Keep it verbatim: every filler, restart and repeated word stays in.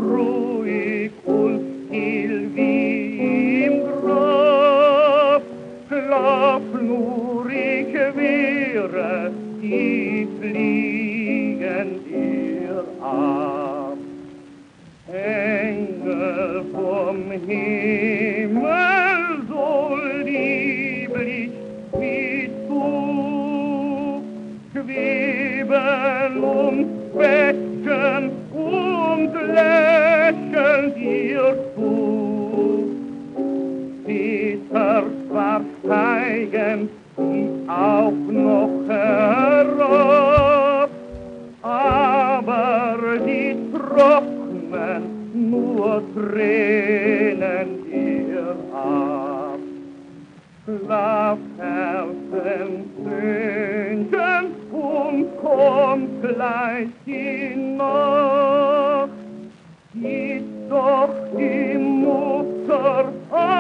ruhig und still wie im Grab. Schlaf nur, ich wehre, die fliegen dir ab. Engel vom Himmel, so lieblich wie du, schweben ums Becken und lächeln dir zu. Peter zwar steigen sie auch noch herab, aber die trocknen nur Tränen dir ab. Schlaf, Herzenssöhnchen, und kommt gleich die Nacht. Gib doch die Mutter